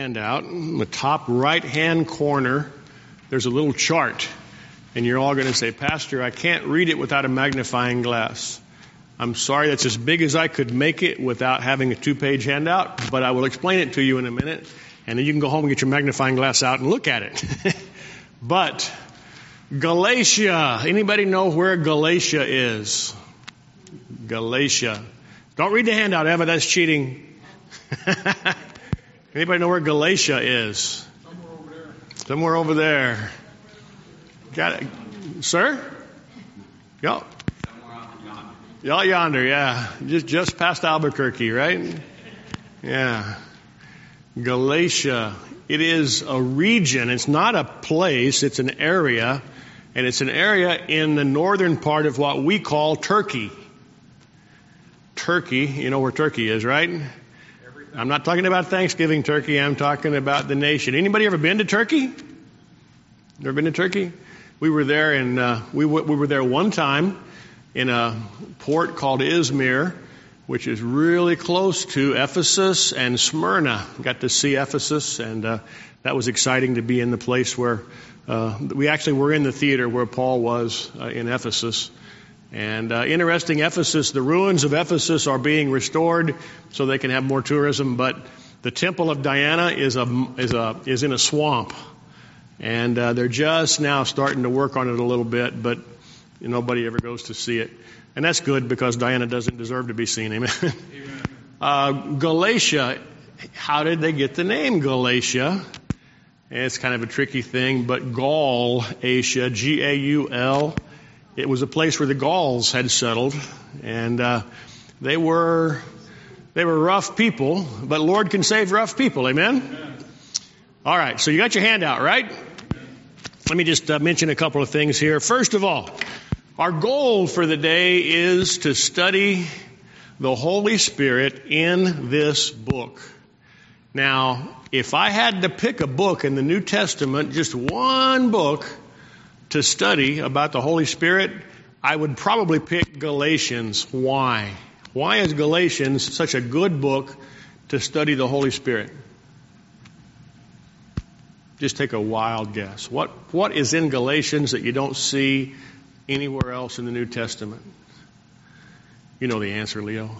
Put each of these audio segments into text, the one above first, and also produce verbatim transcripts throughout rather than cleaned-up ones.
Handout, in the top right-hand corner, there's a little chart. And you're all going to say, Pastor, I can't read it without a magnifying glass. I'm sorry, that's as big as I could make it without having a two-page handout, but I will explain it to you in a minute. And then you can go home and get your magnifying glass out and look at it. But Galatia, anybody know where Galatia is? Galatia. Don't read the handout, Eva, that's cheating. Anybody know where Galatia is? Somewhere over there. Somewhere over there. Got it. Sir? Y'all. Y'all yonder, yeah. Just just past Albuquerque, right? Yeah. Galatia. It is a region. It's not a place. It's an area. And it's an area in the northern part of what we call Turkey. Turkey. You know where Turkey is, right? I'm not talking about Thanksgiving turkey. I'm talking about the nation. Anybody ever been to Turkey? Never been to Turkey? We were there, and uh, we w- we were there one time in a port called Izmir, which is really close to Ephesus and Smyrna. Got to see Ephesus, and uh, that was exciting to be in the place where uh, we actually were in the theater where Paul was uh, in Ephesus. And uh, interesting, Ephesus, the ruins of Ephesus are being restored so they can have more tourism. But the Temple of Diana is a is a is in a swamp, and uh, they're just now starting to work on it a little bit. But nobody ever goes to see it, and that's good because Diana doesn't deserve to be seen. Amen. Amen. Uh, Galatia. How did they get the name Galatia? It's kind of a tricky thing, but Gaul, Asia, G A U L. It was a place where the Gauls had settled, and uh, they were they were rough people, but Lord can save rough people. Amen? Amen. All right, so you got your handout, right? Amen. Let me just uh, mention a couple of things here. First of all, our goal for the day is to study the Holy Spirit in this book. Now, if I had to pick a book in the New Testament, just one book to study about the Holy Spirit, I would probably pick Galatians. Why? Why is Galatians such a good book to study the Holy Spirit? Just take a wild guess. What What is in Galatians that you don't see anywhere else in the New Testament? You know the answer, Leo.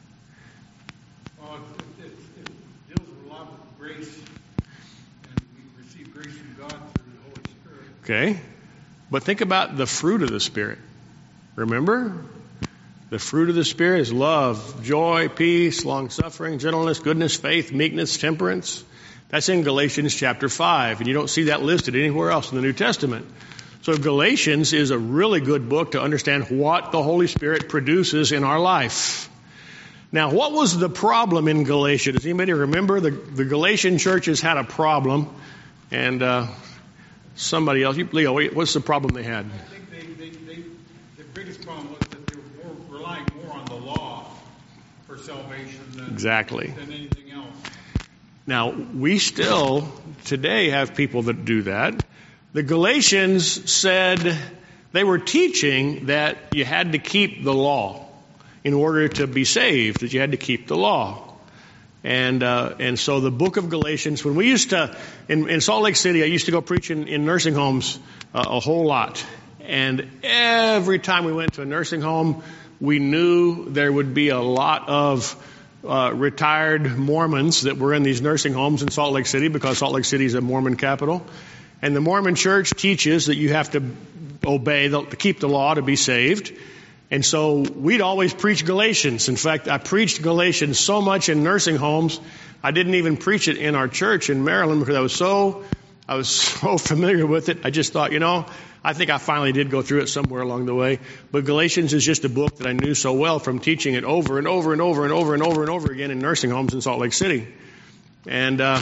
Well, it, it, it deals with a lot of grace, and we receive grace from God through the Holy Spirit. Okay. But think about the fruit of the Spirit. Remember? The fruit of the Spirit is love, joy, peace, long-suffering, gentleness, goodness, faith, meekness, temperance. That's in Galatians chapter five, and you don't see that listed anywhere else in the New Testament. So Galatians is a really good book to understand what the Holy Spirit produces in our life. Now, what was the problem in Galatia? Does anybody remember? The, the Galatian churches had a problem, and uh, somebody else. You, Leo, what's the problem they had? I think they, they, they, the biggest problem was that they were more, relying more on the law for salvation than, exactly. than anything else. Now, we still today have people that do that. The Galatians said they were teaching that you had to keep the law in order to be saved, that you had to keep the law. And uh, and so the book of Galatians, when we used to, in, in Salt Lake City, I used to go preach in, in nursing homes uh, a whole lot. And every time we went to a nursing home, we knew there would be a lot of uh, retired Mormons that were in these nursing homes in Salt Lake City because Salt Lake City is a Mormon capital. And the Mormon church teaches that you have to obey, the, to keep the law to be saved. And so we'd always preach Galatians. In fact, I preached Galatians so much in nursing homes, I didn't even preach it in our church in Maryland because I was so, I was so familiar with it. I just thought, you know, I think I finally did go through it somewhere along the way. But Galatians is just a book that I knew so well from teaching it over and over and over and over and over and over again in nursing homes in Salt Lake City. And uh,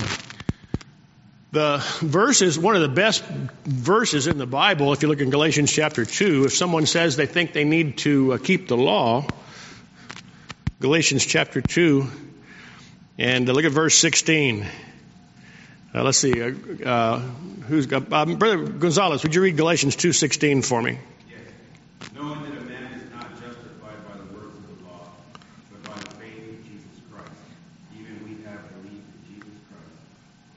the verses, one of the best verses in the Bible, if you look in Galatians chapter two, if someone says they think they need to uh, keep the law, Galatians chapter two, and uh, look at verse sixteen. Uh, let's see, uh, uh, who's got, uh, Brother Gonzalez, would you read Galatians two sixteen for me? Yes. Knowing that a man is not justified by the works of the law, but by the faith of Jesus Christ. Even we have believed in Jesus Christ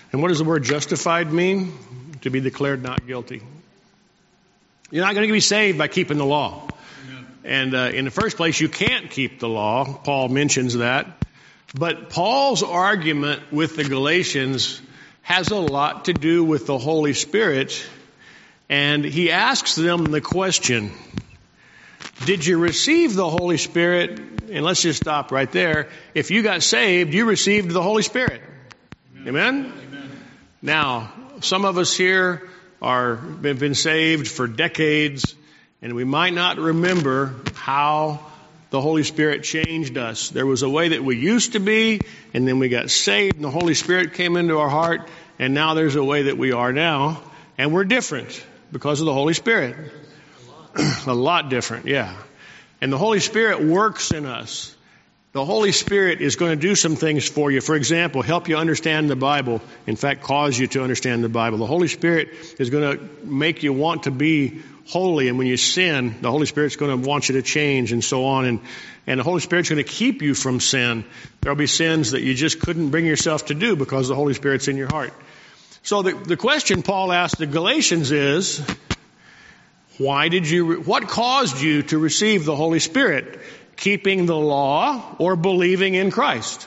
And what does the word justified mean? To be declared not guilty. You're not going to be saved by keeping the law. Amen. And uh, in the first place, you can't keep the law. Paul mentions that. But Paul's argument with the Galatians has a lot to do with the Holy Spirit. And he asks them the question, did you receive the Holy Spirit? And let's just stop right there. If you got saved, you received the Holy Spirit. Amen? Amen? Amen. Now, some of us here are have been saved for decades, and we might not remember how the Holy Spirit changed us. There was a way that we used to be, and then we got saved, and the Holy Spirit came into our heart, and now there's a way that we are now, and we're different because of the Holy Spirit. A lot different, yeah. And the Holy Spirit works in us. The Holy Spirit is going to do some things for you. For example, help you understand the Bible. In fact, cause you to understand the Bible. The Holy Spirit is going to make you want to be holy. And when you sin, the Holy Spirit's going to want you to change and so on. And, and the Holy Spirit's going to keep you from sin. There'll be sins that you just couldn't bring yourself to do because the Holy Spirit's in your heart. So the, the question Paul asked the Galatians is, why did you, what caused you to receive the Holy Spirit? Keeping the law or believing in Christ?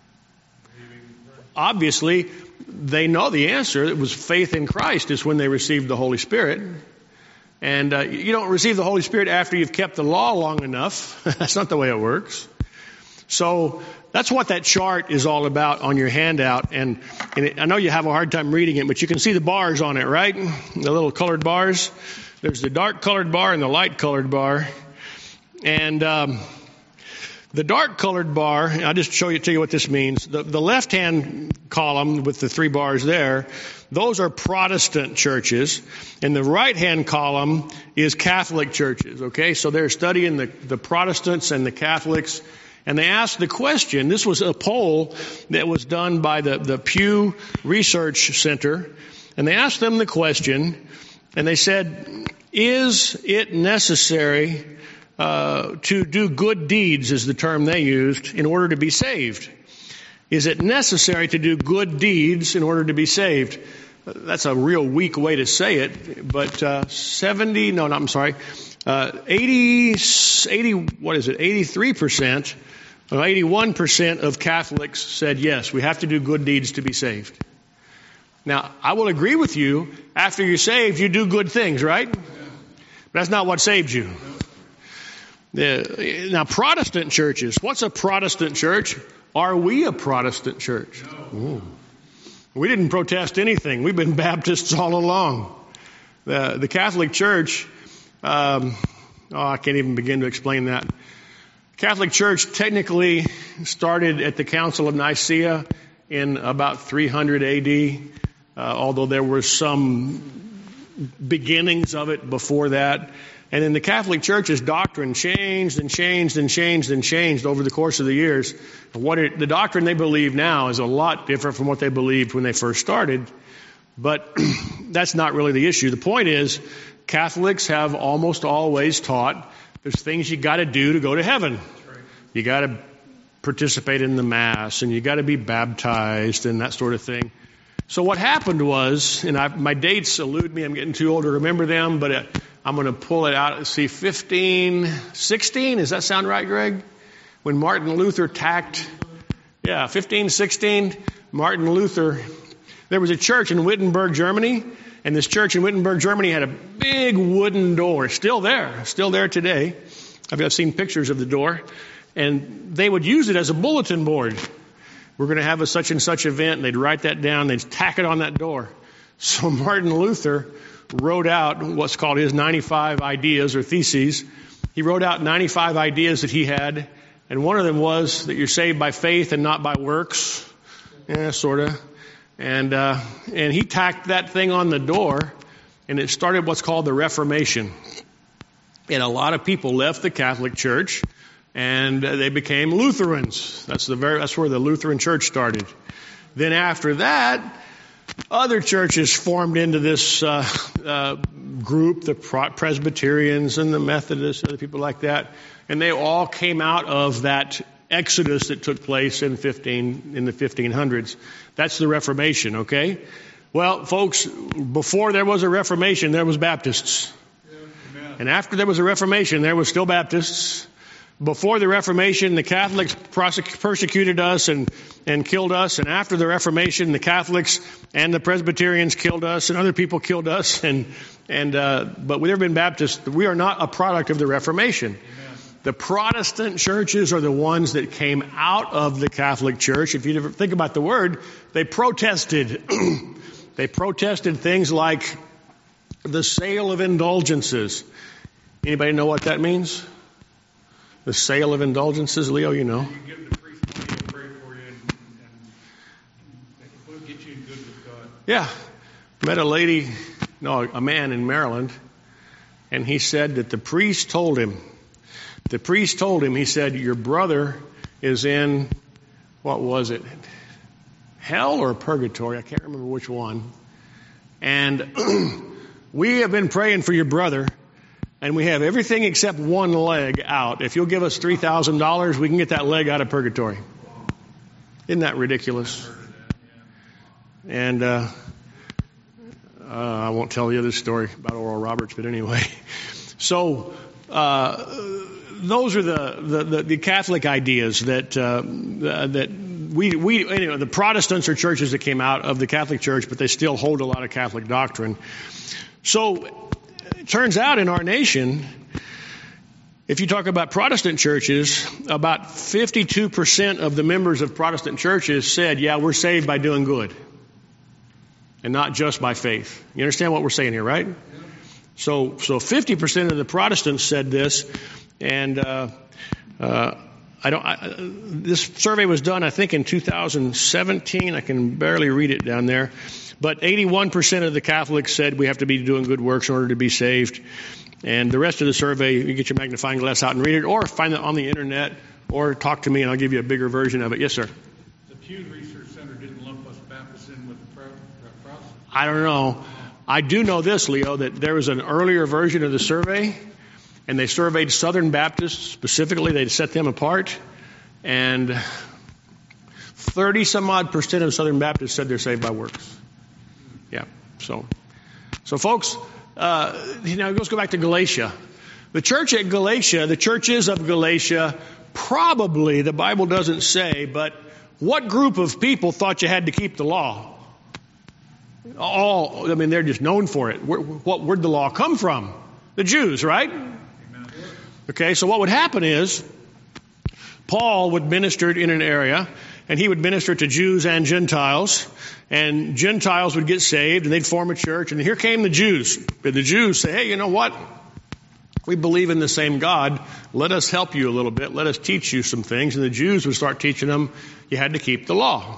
Obviously, they know the answer. It was faith in Christ is when they received the Holy Spirit. And uh, you don't receive the Holy Spirit after you've kept the law long enough. That's not the way it works. So that's what that chart is all about on your handout. And, and it, I know you have a hard time reading it, but you can see the bars on it, right? The little colored bars. There's the dark colored bar and the light colored bar. And um, the dark colored bar, I'll just show you, tell you what this means. The, the left-hand column with the three bars there, those are Protestant churches. And the right-hand column is Catholic churches, okay? So they're studying the, the Protestants and the Catholics. And they asked the question, this was a poll that was done by the, the Pew Research Center. And they asked them the question, and they said, is it necessary Uh, to do good deeds is the term they used in order to be saved? Is it necessary to do good deeds in order to be saved? That's a real weak way to say it, but uh, seventy, no, no, I'm sorry, uh, eighty, eighty, what is it, eighty-three percent, well, eighty-one percent of Catholics said yes, we have to do good deeds to be saved. Now, I will agree with you, after you're saved, you do good things, right? But that's not what saved you. The, now, Protestant churches, what's a Protestant church? Are we a Protestant church? No. We didn't protest anything. We've been Baptists all along. The, the Catholic Church, um, oh, I can't even begin to explain that. Catholic Church technically started at the Council of Nicaea in about three hundred A D, uh, although there were some beginnings of it before that. And then the Catholic Church's doctrine changed and changed and changed and changed over the course of the years. What it, the doctrine they believe now is a lot different from what they believed when they first started. But that's not really the issue. The point is, Catholics have almost always taught there's things you got to do to go to heaven. You got to participate in the Mass, and you got to be baptized and that sort of thing. So what happened was, and I, my dates elude me, I'm getting too old to remember them, but it, I'm going to pull it out and see fifteen sixteen. Does that sound right, Greg? When Martin Luther tacked, yeah, fifteen sixteen, Martin Luther, there was a church in Wittenberg, Germany, and this church in Wittenberg, Germany had a big wooden door, still there, still there today. I've seen pictures of the door, and they would use it as a bulletin board. We're going to have a such and such event, and they'd write that down, they'd tack it on that door. So Martin Luther wrote out what's called his ninety-five ideas or theses. He wrote out ninety-five ideas that he had, and one of them was that you're saved by faith and not by works. Yeah, sort of. And uh, and he tacked that thing on the door, and it started what's called the Reformation. And a lot of people left the Catholic Church, and they became Lutherans. That's the very that's where the Lutheran Church started. Then after that, other churches formed into this uh, uh, group, the Presbyterians and the Methodists, other people like that, and they all came out of that exodus that took place in fifteen in the fifteen hundreds. That's the Reformation, okay? Well, folks, before there was a Reformation, there was Baptists. Amen. And after there was a Reformation, there was still Baptists. Before the Reformation, the Catholics prosec- persecuted us and, and killed us. And after the Reformation, the Catholics and the Presbyterians killed us, and other people killed us. And and uh, but we've never been Baptists. We are not a product of the Reformation. Amen. The Protestant churches are the ones that came out of the Catholic Church. If you ever think about the word, they protested. They protested things like the sale of indulgences. Anybody know what that means? The sale of indulgences, Leo, you know. You give the priest money, he'll pray for you, and, and we'll get you in good with God. Yeah. Met a lady, no, a man in Maryland, and he said that the priest told him, the priest told him, he said, your brother is in, what was it, hell or purgatory? I can't remember which one. And we have been praying for your brother, and we have everything except one leg out. If you'll give us three thousand dollars, we can get that leg out of purgatory. Isn't that ridiculous? And uh, uh, I won't tell the other story about Oral Roberts, but anyway. So uh, those are the, the, the, the Catholic ideas that uh, that we, we anyway, the Protestants are churches that came out of the Catholic Church, but they still hold a lot of Catholic doctrine. So it turns out in our nation, if you talk about Protestant churches, about fifty-two percent of the members of Protestant churches said, yeah, we're saved by doing good and not just by faith. You understand what we're saying here, right? Yeah. So so fifty percent of the Protestants said this, and uh, uh, I don't. I, this survey was done, I think, in two thousand seventeen. I can barely read it down there. But eighty-one percent of the Catholics said we have to be doing good works in order to be saved. And the rest of the survey, you get your magnifying glass out and read it, or find it on the internet, or talk to me and I'll give you a bigger version of it. Yes, sir? The Pew Research Center didn't lump us Baptists in with the Protestants. I don't know. I do know this, Leo, that there was an earlier version of the survey, and they surveyed Southern Baptists specifically. They set them apart, and thirty some odd percent of Southern Baptists said they're saved by works. Yeah. So, so folks, uh, you know, let's go back to Galatia. The church at Galatia, the churches of Galatia, probably, the Bible doesn't say, but what group of people thought you had to keep the law? All, I mean, they're just known for it. Where, what, where'd the law come from? The Jews, right? Amen. Okay, so what would happen is, Paul would minister in an area, and he would minister to Jews and Gentiles, and Gentiles would get saved, and they'd form a church, and here came the Jews. And the Jews say, hey, you know what? We believe in the same God. Let us help you a little bit. Let us teach you some things. And the Jews would start teaching them you had to keep the law.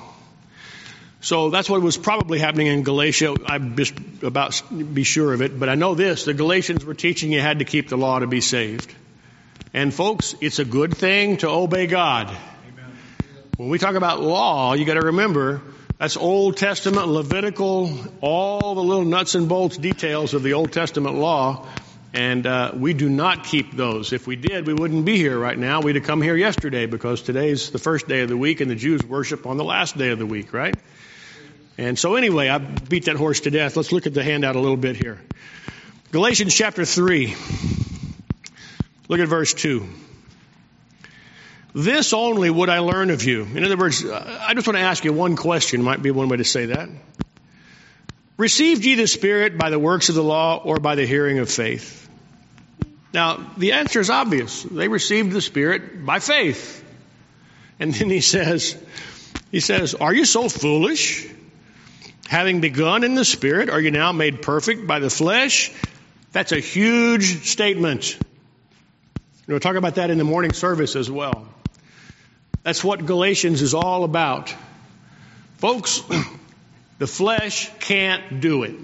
So that's what was probably happening in Galatia. I'm just about to be sure of it. But I know this. The Galatians were teaching you had to keep the law to be saved. And folks, it's a good thing to obey God. Amen. When we talk about law, you got to remember that's Old Testament, Levitical, all the little nuts and bolts details of the Old Testament law. And uh, we do not keep those. If we did, we wouldn't be here right now. We'd have come here yesterday because today's the first day of the week and the Jews worship on the last day of the week, right? And so anyway, I beat that horse to death. Let's look at the handout a little bit here. Galatians chapter three. Look at verse two. This only would I learn of you. In other words, I just want to ask you one question. Might be one way to say that. Received ye the Spirit by the works of the law or by the hearing of faith? Now, the answer is obvious. They received the Spirit by faith. And then he says, he says, are you so foolish? Having begun in the Spirit, are you now made perfect by the flesh? That's a huge statement. We'll talk about that in the morning service as well. That's what Galatians is all about. Folks, the flesh can't do it.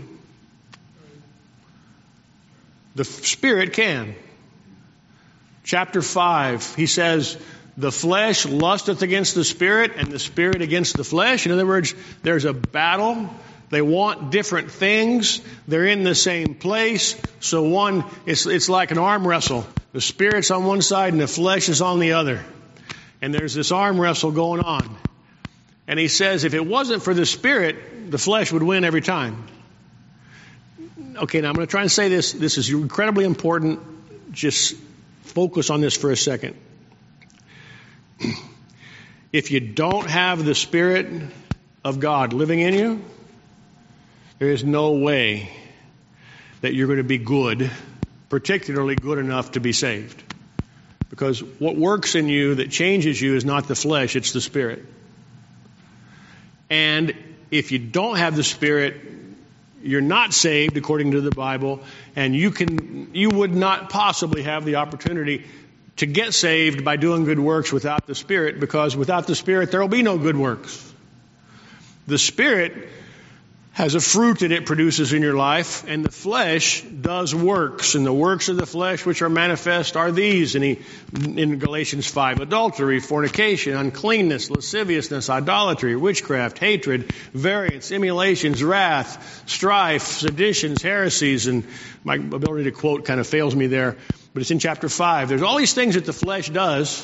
The Spirit can. Chapter five, he says, the flesh lusteth against the Spirit and the Spirit against the flesh. In other words, there's a battle. They want different things. They're in the same place. So one, it's, it's like an arm wrestle. The Spirit's on one side and the flesh is on the other. And there's this arm wrestle going on. And he says if it wasn't for the Spirit, the flesh would win every time. Okay, now I'm going to try and say this. This is incredibly important. Just focus on this for a second. If you don't have the Spirit of God living in you, there is no way that you're going to be good, particularly good enough to be saved. Because what works in you that changes you is not the flesh, it's the Spirit. And if you don't have the Spirit, you're not saved according to the Bible, and you can you would not possibly have the opportunity to get saved by doing good works without the Spirit, because without the Spirit there will be no good works. The Spirit has a fruit that it produces in your life, and the flesh does works. And the works of the flesh which are manifest are these, and he, in Galatians five, adultery, fornication, uncleanness, lasciviousness, idolatry, witchcraft, hatred, variance, emulations, wrath, strife, seditions, heresies, and my ability to quote kind of fails me there, but it's in chapter five. There's all these things that the flesh does,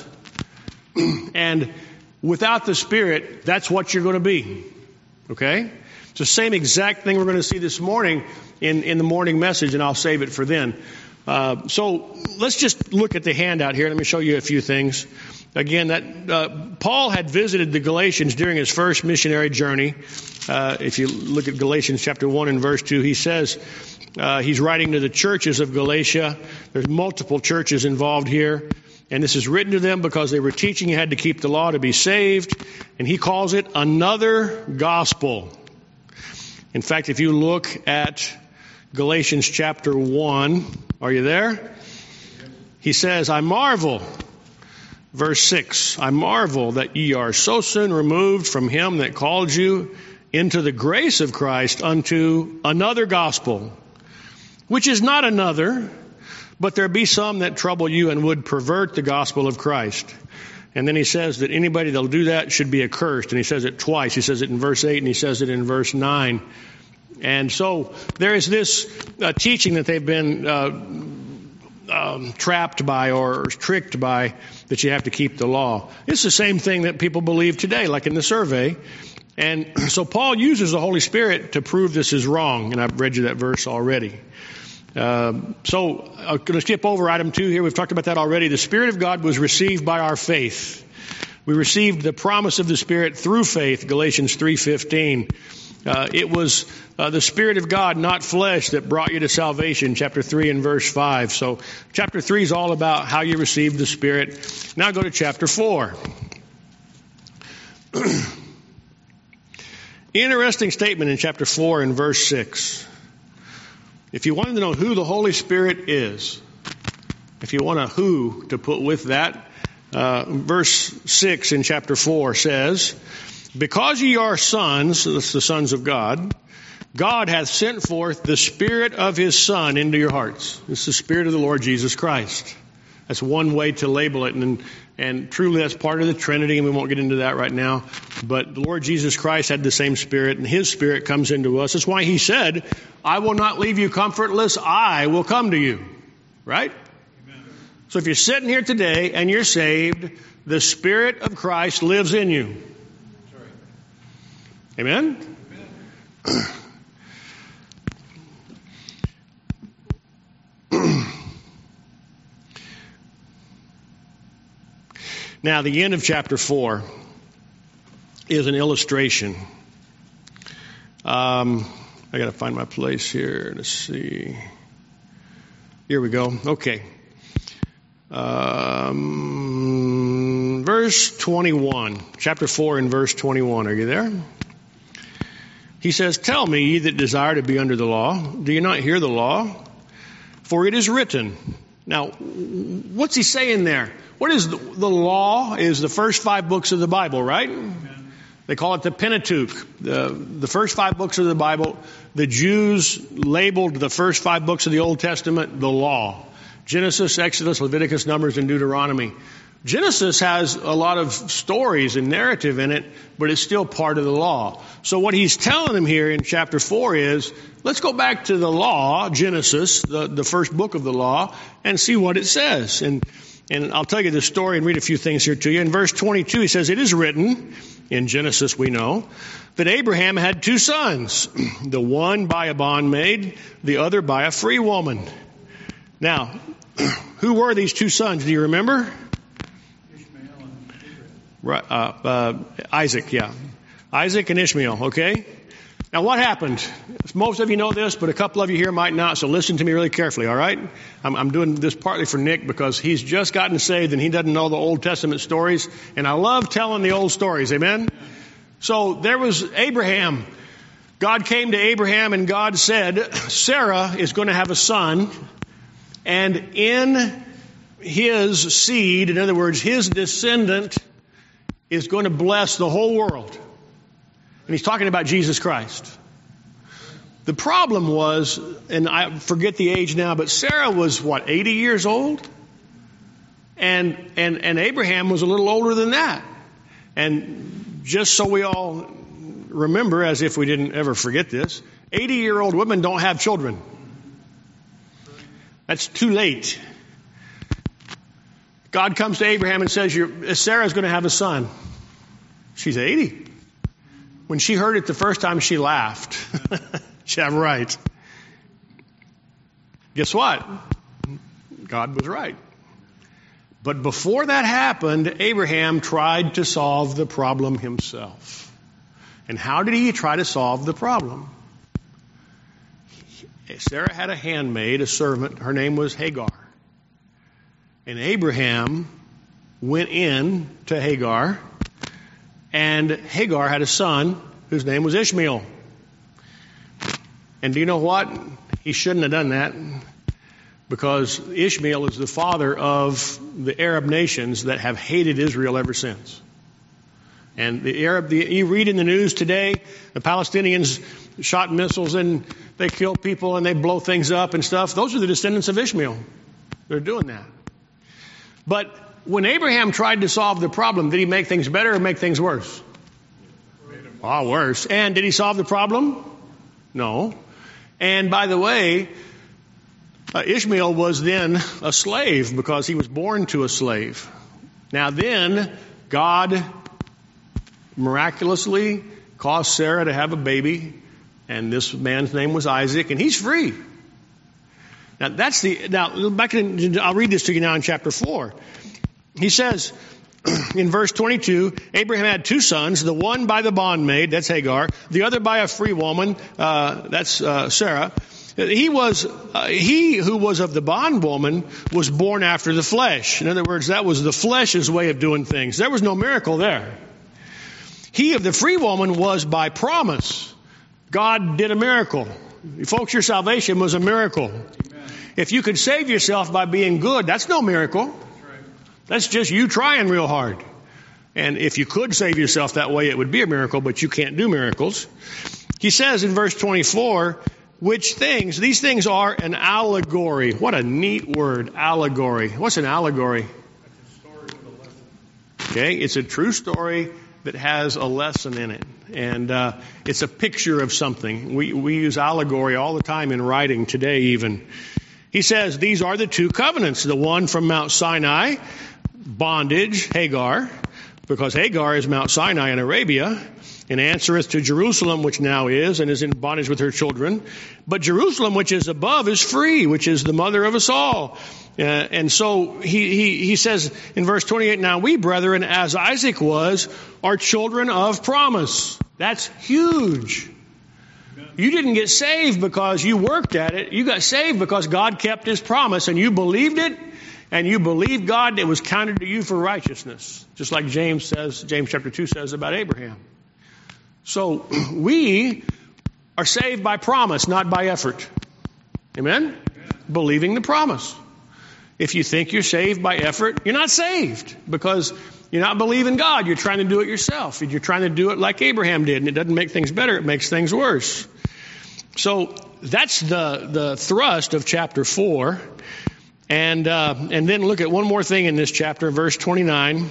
and without the Spirit, that's what you're going to be. Okay? It's the same exact thing we're going to see this morning in, in the morning message, and I'll save it for then. Uh, so let's just look at the handout here. Let me show you a few things. Again, that uh, Paul had visited the Galatians during his first missionary journey. Uh, if you look at Galatians chapter one and verse two, he says uh, he's writing to the churches of Galatia. There's multiple churches involved here. And this is written to them because they were teaching you had to keep the law to be saved. And he calls it another gospel. In fact, if you look at Galatians chapter one, are you there? He says, I marvel, verse six, I marvel that ye are so soon removed from him that called you into the grace of Christ unto another gospel, which is not another, but there be some that trouble you and would pervert the gospel of Christ. And then he says that anybody that'll do that should be accursed. And he says it twice. He says it in verse eight and he says it in verse nine. And so there is this uh, teaching that they've been uh, um, trapped by or tricked by, that you have to keep the law. It's the same thing that people believe today, like in the survey. And so Paul uses the Holy Spirit to prove this is wrong. And I've read you that verse already. Uh, so I'm going to skip over item two here. We've talked about that already. The Spirit of God was received by our faith. We received the promise of the Spirit through faith, Galatians three fifteen. Uh, it was uh, the Spirit of God, not flesh, that brought you to salvation, chapter three and verse five. So chapter three is all about how you received the Spirit. Now go to chapter four. Interesting statement in chapter four and verse six. If you wanted to know who the Holy Spirit is, if you want a who to put with that, uh, verse six in chapter four says, because ye are sons, that's the sons of God, God hath sent forth the Spirit of His Son into your hearts. It's the Spirit of the Lord Jesus Christ. That's one way to label it. And, and truly that's part of the Trinity, and we won't get into that right now. But the Lord Jesus Christ had the same Spirit, and His Spirit comes into us. That's why He said, I will not leave you comfortless. I will come to you. Right? Amen. So if you're sitting here today and you're saved, the Spirit of Christ lives in you. That's right. Amen? Amen. Now, the end of chapter four is an illustration. Um, I got to find my place here. Let's see. Here we go. Okay. Um, verse twenty-one. Chapter four and verse twenty-one. Are you there? He says, tell me, ye that desire to be under the law, do you not hear the law? For it is written. Now, what's he saying there? What is the, the law? Is the first five books of the Bible, right? Amen. They call it the Pentateuch. The, the first five books of the Bible, the Jews labeled the first five books of the Old Testament the law. Genesis, Exodus, Leviticus, Numbers, and Deuteronomy. Genesis has a lot of stories and narrative in it, but it's still part of the law. So what he's telling them here in chapter four is, let's go back to the law, Genesis, the, the first book of the law, and see what it says. And And I'll tell you the story and read a few things here to you. In verse twenty-two, he says, "It is written," in Genesis we know, "that Abraham had two sons, the one by a bondmaid, the other by a free woman." Now, who were these two sons? Do you remember? Ishmael and Abraham. Right, uh, uh, Isaac, yeah. Isaac and Ishmael, okay? Now what happened? Most of you know this, but a couple of you here might not, so listen to me really carefully, all right? I'm, I'm doing this partly for Nick because he's just gotten saved and he doesn't know the Old Testament stories, and I love telling the old stories, amen? So there was Abraham. God came to Abraham and God said, Sarah is going to have a son, and in his seed, in other words, his descendant, is going to bless the whole world. And he's talking about Jesus Christ. The problem was, and I forget the age now, but Sarah was, what, eighty years old? And, and, and Abraham was a little older than that. And just so we all remember, as if we didn't ever forget this, eighty-year-old women don't have children. That's too late. God comes to Abraham and says, Sarah's going to have a son. She's eighty. When she heard it the first time, she laughed. Yeah, right. Guess what? God was right. But before that happened, Abraham tried to solve the problem himself. And how did he try to solve the problem? Sarah had a handmaid, a servant. Her name was Hagar. And Abraham went in to Hagar, and Hagar had a son whose name was Ishmael. And do you know what? He shouldn't have done that, because Ishmael is the father of the Arab nations that have hated Israel ever since. And the Arab, the, you read in the news today, the Palestinians shot missiles and they kill people and they blow things up and stuff. Those are the descendants of Ishmael. They're doing that. But when Abraham tried to solve the problem, did he make things better or make things worse? Ah, worse. And did he solve the problem? No. And by the way, uh, Ishmael was then a slave because he was born to a slave. Now then, God miraculously caused Sarah to have a baby, and this man's name was Isaac, and he's free. Now that's the, now back in, I'll read this to you now in chapter four. He says in verse twenty-two, Abraham had two sons, the one by the bondmaid, that's Hagar, the other by a free woman, uh, that's uh, Sarah. He was, uh, he who was of the bondwoman was born after the flesh. In other words, that was the flesh's way of doing things. There was no miracle there. He of the free woman was by promise. God did a miracle. Folks, your salvation was a miracle. Amen. If you could save yourself by being good, that's no miracle. That's right. That's just you trying real hard. And if you could save yourself that way, it would be a miracle, but you can't do miracles. He says in verse twenty-four, which things, these things are an allegory. What a neat word, allegory. What's an allegory? That's a story with a lesson. Okay, it's a true story that has a lesson in it. And uh, it's a picture of something. We, we use allegory all the time in writing today even. He says, these are the two covenants. The one from Mount Sinai, bondage, Hagar, because Hagar is Mount Sinai in Arabia, and answereth to Jerusalem, which now is, and is in bondage with her children. But Jerusalem, which is above, is free, which is the mother of us all. Uh, and so he, he, he says in verse twenty-eight, now we, brethren, as Isaac was, are children of promise. That's huge. You didn't get saved because you worked at it. You got saved because God kept his promise, and you believed it, and you believed God, it was counted to you for righteousness. Just like James says, James chapter two says about Abraham. So we are saved by promise, not by effort. Amen? Amen? Believing the promise. If you think you're saved by effort, you're not saved, because you're not believing God. You're trying to do it yourself. You're trying to do it like Abraham did, and it doesn't make things better. It makes things worse. So that's the, the thrust of chapter four. And, uh, and then look at one more thing in this chapter, verse twenty-nine.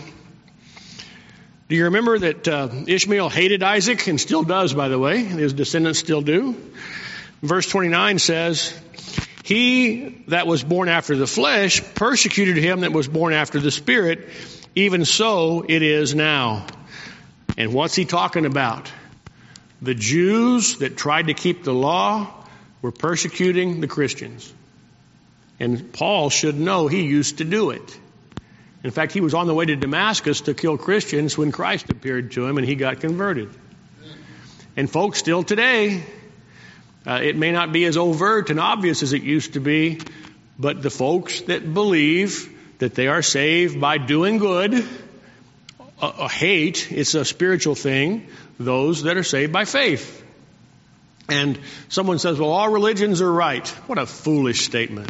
Do you remember that uh, Ishmael hated Isaac, and still does, by the way? His descendants still do. Verse twenty-nine says, He that was born after the flesh persecuted him that was born after the Spirit. Even so it is now. And what's he talking about? The Jews that tried to keep the law were persecuting the Christians. And Paul should know he used to do it. In fact, he was on the way to Damascus to kill Christians when Christ appeared to him and he got converted. And folks, still today, uh, it may not be as overt and obvious as it used to be, but the folks that believe that they are saved by doing good, uh, uh, hate, it's a spiritual thing, those that are saved by faith. And someone says, well, all religions are right. What a foolish statement.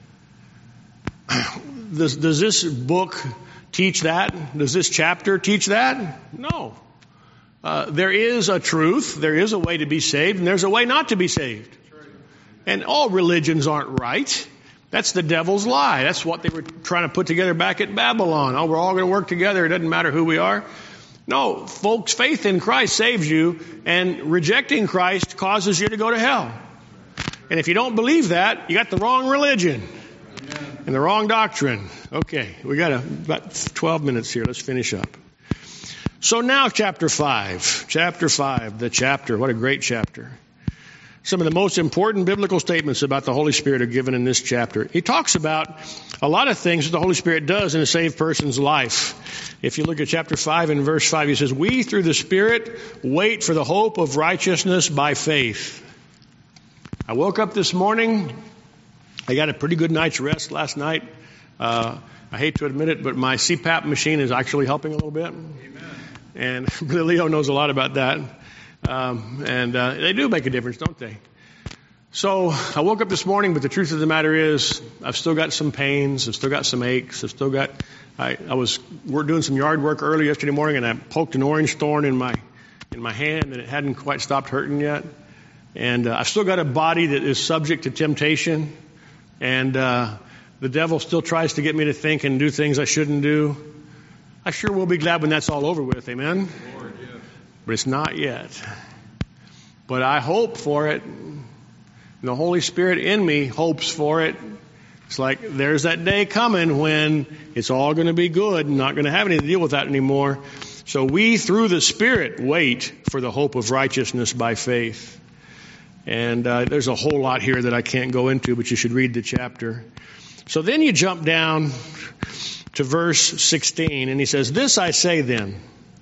Does, does this book teach that? Does this chapter teach that? No. Uh, there is a truth, there is a way to be saved, and there's a way not to be saved. And all religions aren't right. That's the devil's lie. That's what they were trying to put together back at Babylon. Oh, we're all going to work together. It doesn't matter who we are. No, folks, faith in Christ saves you, and rejecting Christ causes you to go to hell. And if you don't believe that, you got the wrong religion and the wrong doctrine. Okay, we got a, about twelve minutes here. Let's finish up. So now chapter five. Chapter five, the chapter. What a great chapter. Some of the most important biblical statements about the Holy Spirit are given in this chapter. He talks about a lot of things that the Holy Spirit does in a saved person's life. If you look at chapter five and verse five, he says, we through the Spirit wait for the hope of righteousness by faith. I woke up this morning. I got a pretty good night's rest last night. Uh, I hate to admit it, but my C PAP machine is actually helping a little bit. Amen. And Brother Leo knows a lot about that. Um, and uh, they do make a difference, don't they? So I woke up this morning, but the truth of the matter is I've still got some pains. I've still got some aches. I've still got, I, I was, we're doing some yard work early yesterday morning, and I poked an orange thorn in my, in my hand, and it hadn't quite stopped hurting yet. And uh, I've still got a body that is subject to temptation. And uh, the devil still tries to get me to think and do things I shouldn't do. I sure will be glad when that's all over with. Amen? Lord, yeah. But it's not yet. But I hope for it. And the Holy Spirit in me hopes for it. It's like there's that day coming when it's all going to be good and not going to have anything to deal with that anymore. So we, through the Spirit, wait for the hope of righteousness by faith. And uh, there's a whole lot here that I can't go into, but you should read the chapter. So then you jump down to verse sixteen, and he says, this I say then,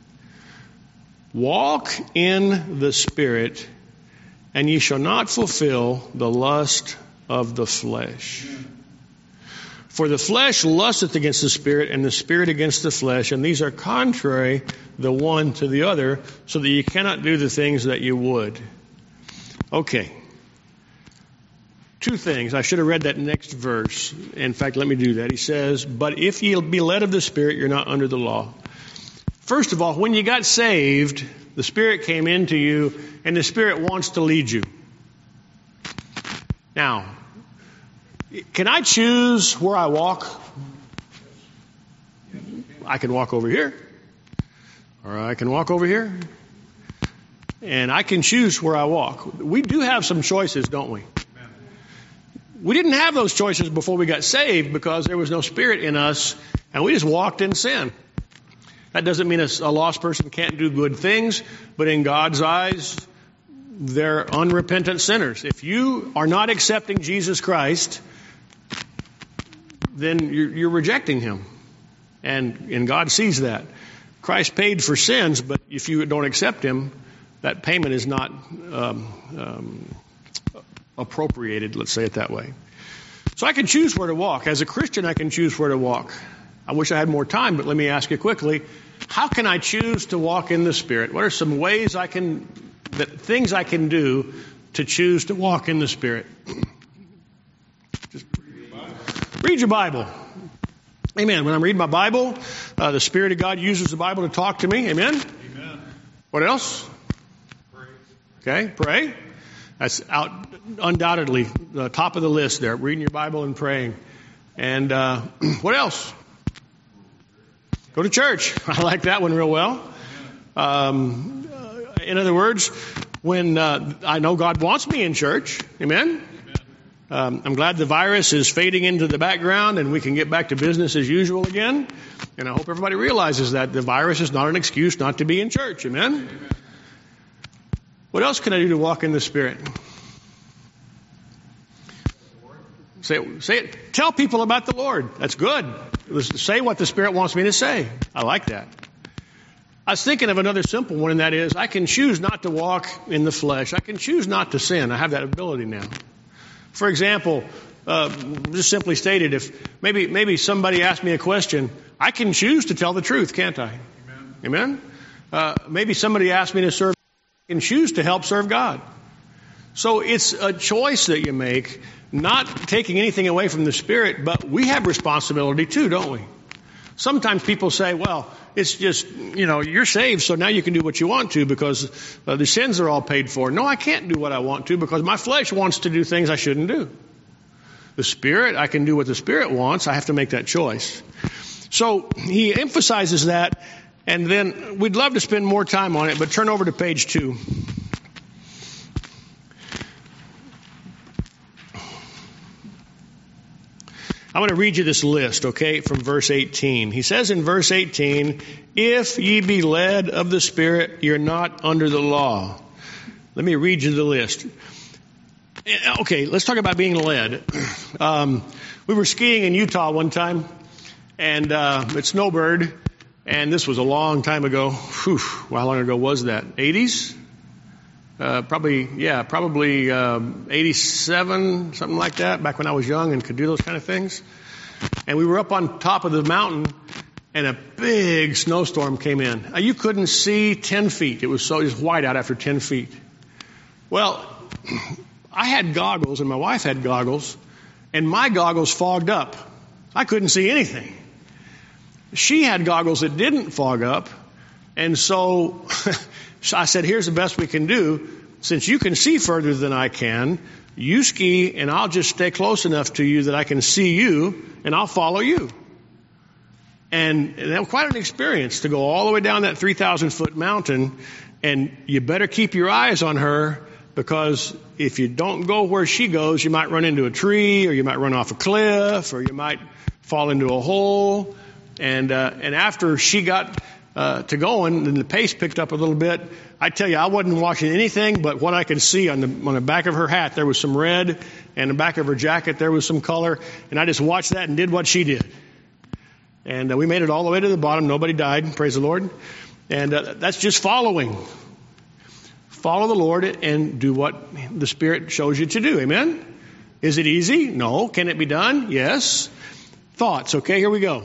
walk in the Spirit, and ye shall not fulfill the lust of the flesh. For the flesh lusteth against the Spirit, and the Spirit against the flesh, and these are contrary the one to the other, so that you cannot do the things that you would. Okay. Two things. I should have read that next verse. In fact, let me do that. He says, but if ye be led of the Spirit, you're not under the law. First of all, when you got saved, the Spirit came into you, and the Spirit wants to lead you. Now, can I choose where I walk? I can walk over here, or I can walk over here, and I can choose where I walk. We do have some choices, don't we? We didn't have those choices before we got saved because there was no Spirit in us, and we just walked in sin. That doesn't mean a, a lost person can't do good things, but in God's eyes, they're unrepentant sinners. If you are not accepting Jesus Christ, then you're, you're rejecting Him. And, and God sees that. Christ paid for sins, but if you don't accept Him, that payment is not um, um, appropriated, let's say it that way. So I can choose where to walk. As a Christian, I can choose where to walk. I wish I had more time, but let me ask you quickly, how can I choose to walk in the Spirit? What are some ways I can, that things I can do to choose to walk in the Spirit? Just read your Bible. Amen. When I'm reading my Bible, uh, the Spirit of God uses the Bible to talk to me. Amen? Amen. What else? Pray. Okay, pray. That's out, undoubtedly the top of the list there, reading your Bible and praying. And uh, what else? Go to church. I like that one real well. Um, in other words, when uh, I know God wants me in church, amen? Amen. Um, I'm glad the virus is fading into the background and we can get back to business as usual again. And I hope everybody realizes that the virus is not an excuse not to be in church. Amen? Amen. What else can I do to walk in the Spirit? Say, say it. Tell people about the Lord. That's good. Say what the Spirit wants me to say. I like that. I was thinking of another simple one, and that is I can choose not to walk in the flesh. I can choose not to sin. I have that ability now. For example, uh, just simply stated, if maybe maybe somebody asked me a question, I can choose to tell the truth, can't I? Amen. Amen? Uh, maybe somebody asked me to serve, I can choose to help serve God. So it's a choice that you make, not taking anything away from the Spirit, but we have responsibility too, don't we? Sometimes people say, well, it's just, you know, you're saved, so now you can do what you want to because uh, the sins are all paid for. No, I can't do what I want to because my flesh wants to do things I shouldn't do. The Spirit, I can do what the Spirit wants. I have to make that choice. So he emphasizes that, and then we'd love to spend more time on it, but turn over to page two. I'm going to read you this list, okay, from verse eighteen. He says in verse eighteen, if ye be led of the Spirit, you're not under the law. Let me read you the list. Okay, let's talk about being led. Um, we were skiing in Utah one time, and uh, at Snowbird, and this was a long time ago. Whew, how long ago was that? eighties? Uh, probably, yeah, probably um, eighty-seven, something like that, back when I was young and could do those kind of things. And we were up on top of the mountain, and a big snowstorm came in. Now, you couldn't see ten feet. It was so just white out after ten feet. Well, I had goggles, and my wife had goggles, and my goggles fogged up. I couldn't see anything. She had goggles that didn't fog up, and so... So I said, here's the best we can do. Since you can see further than I can, you ski and I'll just stay close enough to you that I can see you and I'll follow you. And, and that was quite an experience to go all the way down that three thousand foot mountain, and you better keep your eyes on her because if you don't go where she goes, you might run into a tree or you might run off a cliff or you might fall into a hole. And, uh, and after she got Uh, to going, and the pace picked up a little bit. I tell you, I wasn't watching anything but what I could see on the on the back of her hat. There was some red, and the back of her jacket there was some color, and I just watched that and did what she did. And uh, we made it all the way to the bottom. Nobody died, praise the Lord. And uh, that's just following. Follow the Lord and do what the Spirit shows you to do. Amen? Is it easy? No. Can it be done? Yes. Thoughts. Okay, here we go.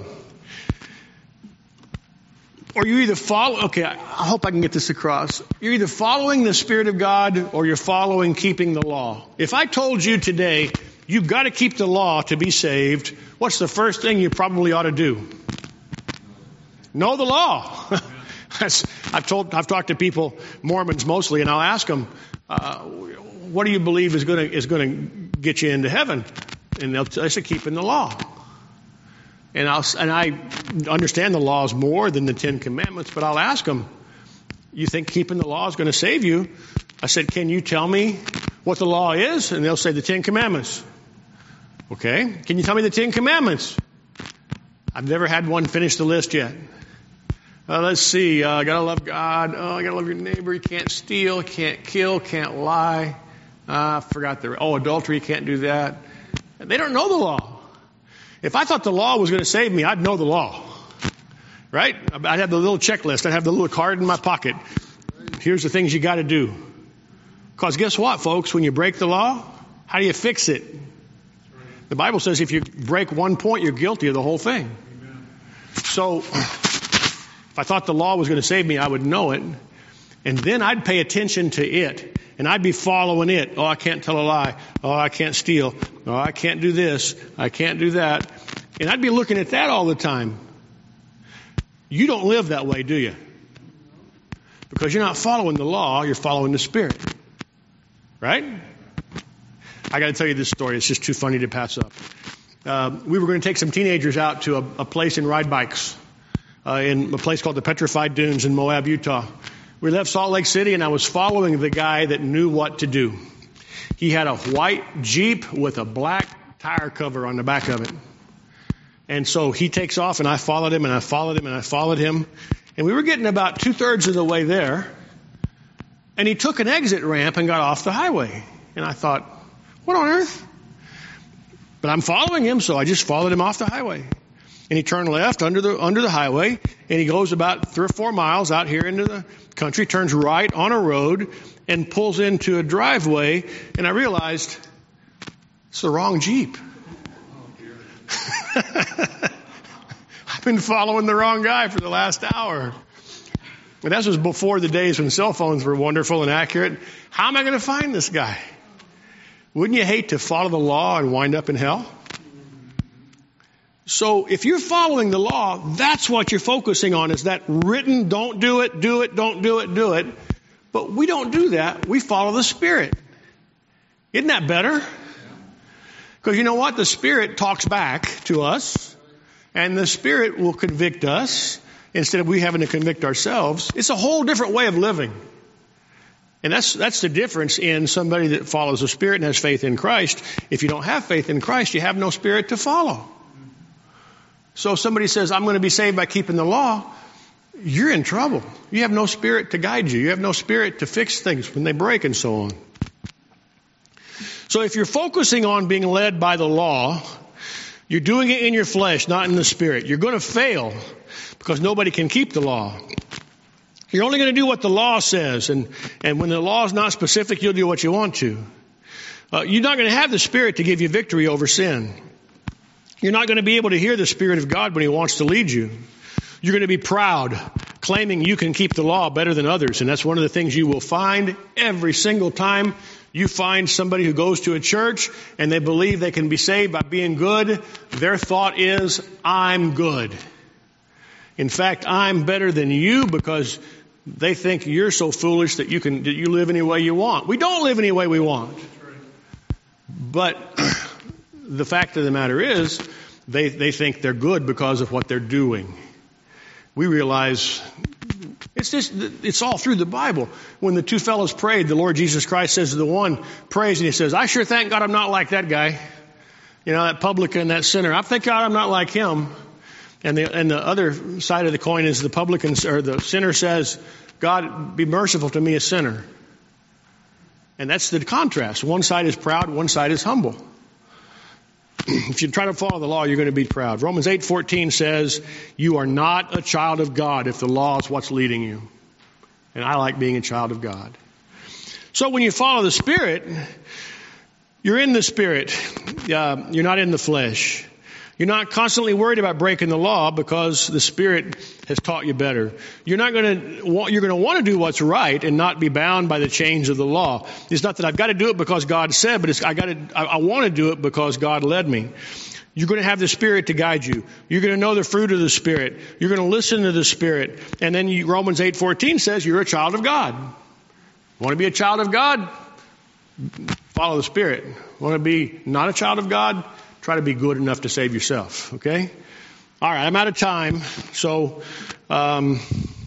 Or you either follow, okay, I hope I can get this across. You're either following the Spirit of God or you're following keeping the law. If I told you today, you've got to keep the law to be saved, what's the first thing you probably ought to do? Know the law. I've told, I've talked to people, Mormons mostly, and I'll ask them, uh, what do you believe is going to, is going to get you into heaven? And they'll say, keeping the law. And, I'll, and I understand the laws more than the Ten Commandments, but I'll ask them, you think keeping the law is going to save you? I said, can you tell me what the law is? And they'll say the Ten Commandments. Okay. Can you tell me the Ten Commandments? I've never had one finish the list yet. Uh, let's see. Uh, I got to love God. Oh, I got to love your neighbor. You can't steal, can't kill, can't lie. Uh, I forgot the, oh, adultery, can't do that. They don't know the law. If I thought the law was going to save me, I'd know the law. Right? I'd have the little checklist. I'd have the little card in my pocket. Here's the things you got to do. Because guess what, folks? When you break the law, how do you fix it? The Bible says if you break one point, you're guilty of the whole thing. So if I thought the law was going to save me, I would know it. And then I'd pay attention to it. And I'd be following it. Oh, I can't tell a lie. Oh, I can't steal. Oh, I can't do this. I can't do that. And I'd be looking at that all the time. You don't live that way, do you? Because you're not following the law, you're following the Spirit. Right? I got to tell you this story. It's just too funny to pass up. Uh, we were going to take some teenagers out to a, a place and ride bikes uh, in a place called the Petrified Dunes in Moab, Utah. We left Salt Lake City, and I was following the guy that knew what to do. He had a white Jeep with a black tire cover on the back of it. And so he takes off, and I followed him, and I followed him, and I followed him. And we were getting about two-thirds of the way there. And he took an exit ramp and got off the highway. And I thought, what on earth? But I'm following him, so I just followed him off the highway. And he turned left under the under the highway, and he goes about three or four miles out here into the country, turns right on a road, and pulls into a driveway. And I realized it's the wrong Jeep. I've been following the wrong guy for the last hour. And that was before the days when cell phones were wonderful and accurate. How am I going to find this guy? Wouldn't you hate to follow the law and wind up in hell? So if you're following the law, that's what you're focusing on, is that written, don't do it, do it, don't do it, do it. But we don't do that. We follow the Spirit. Isn't that better? Because you know what? The Spirit talks back to us, and the Spirit will convict us instead of we having to convict ourselves. It's a whole different way of living. And that's that's the difference in somebody that follows the Spirit and has faith in Christ. If you don't have faith in Christ, you have no Spirit to follow. So if somebody says, I'm going to be saved by keeping the law, you're in trouble. You have no Spirit to guide you. You have no Spirit to fix things when they break and so on. So if you're focusing on being led by the law, you're doing it in your flesh, not in the Spirit. You're going to fail because nobody can keep the law. You're only going to do what the law says. And, and when the law is not specific, you'll do what you want to. Uh, you're not going to have the Spirit to give you victory over sin. You're not going to be able to hear the Spirit of God when He wants to lead you. You're going to be proud, claiming you can keep the law better than others. And that's one of the things you will find every single time you find somebody who goes to a church and they believe they can be saved by being good. Their thought is, I'm good. In fact, I'm better than you, because they think you're so foolish that you can that you live any way you want. We don't live any way we want. But the fact of the matter is, they, they think they're good because of what they're doing. We realize it's just, it's all through the Bible. When the two fellows prayed, the Lord Jesus Christ says to the one, prays, and he says, I sure thank God I'm not like that guy. You know, that publican, that sinner. I thank God I'm not like him. And the, and the other side of the coin is the publican, or the sinner says, God, be merciful to me, a sinner. And that's the contrast. One side is proud, one side is humble. If you try to follow the law, you're going to be proud. Romans eight fourteen says, you are not a child of God if the law is what's leading you. And I like being a child of God. So when you follow the Spirit, you're in the Spirit. Uh, you're not in the flesh. You're not constantly worried about breaking the law because the Spirit has taught you better. You're not going to want, you're going to want to do what's right and not be bound by the chains of the law. It's not that I've got to do it because God said, but it's, I got to, I, I want to do it because God led me. You're going to have the Spirit to guide you. You're going to know the fruit of the Spirit. You're going to listen to the Spirit. And then you, Romans eight fourteen says you're a child of God. Want to be a child of God? Follow the Spirit. Want to be not a child of God? Try to be good enough to save yourself, okay? All right, I'm out of time, so um,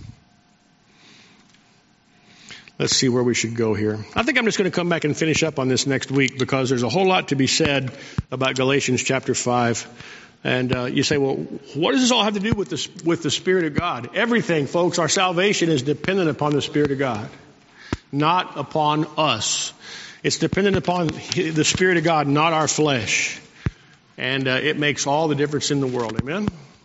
let's see where we should go here. I think I'm just going to come back and finish up on this next week, because there's a whole lot to be said about Galatians chapter five. And uh, you say, well, what does this all have to do with the, with the Spirit of God? Everything, folks. Our salvation is dependent upon the Spirit of God, not upon us. It's dependent upon the Spirit of God, not our flesh. And uh, it makes all the difference in the world. Amen?